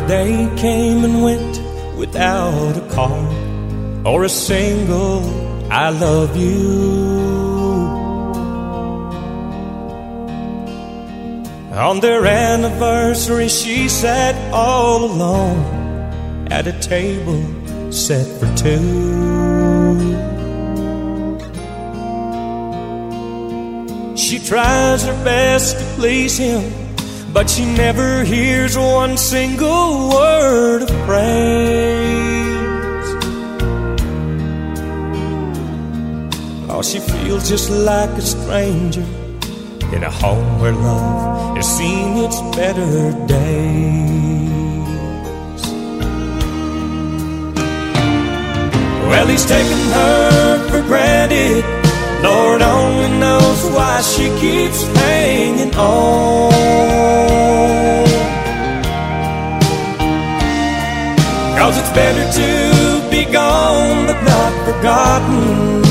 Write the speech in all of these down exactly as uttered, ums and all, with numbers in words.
They came and went without a card or a single I love you. On their anniversary she sat all alone at a table set for two. She tries her best to please him, but she never hears one single word of praise. Oh, she feels just like a stranger in a home where love has seen its better days. Well, he's taken her for granted. Lord only knows why she keeps hanging on. Cause it's better to be gone but not forgotten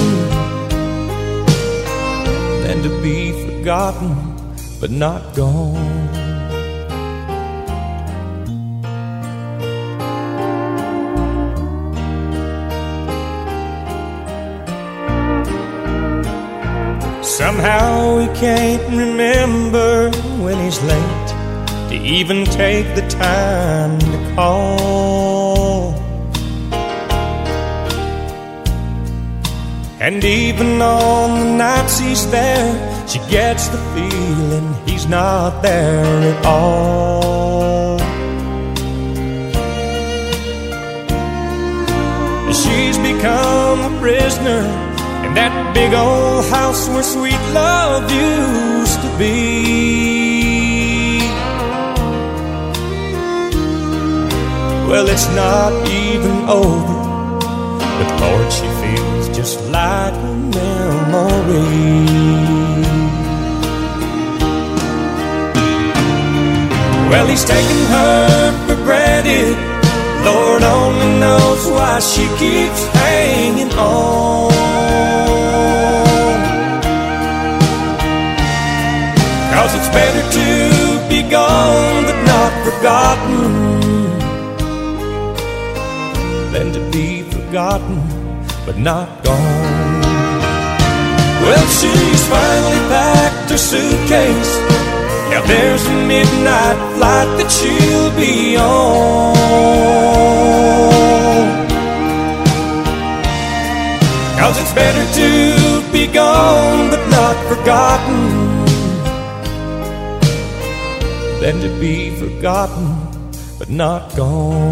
than to be forgotten but not gone. Somehow he can't remember when he's late to even take the time to call. And even on the nights he's there, she gets the feeling he's not there at all. She's become a prisoner in that big old house where sweet love used to be. Well, it's not even over, but Lord, she feels just like a memory. Well, he's taken her for granted. Lord only knows why she keeps hanging on. Cause it's better to be gone but not forgotten than to be forgotten but not gone. Well, she's finally packed her suitcase. Now there's a midnight flight that she'll be on. Cause it's better to be gone but not forgotten than to be forgotten but not gone.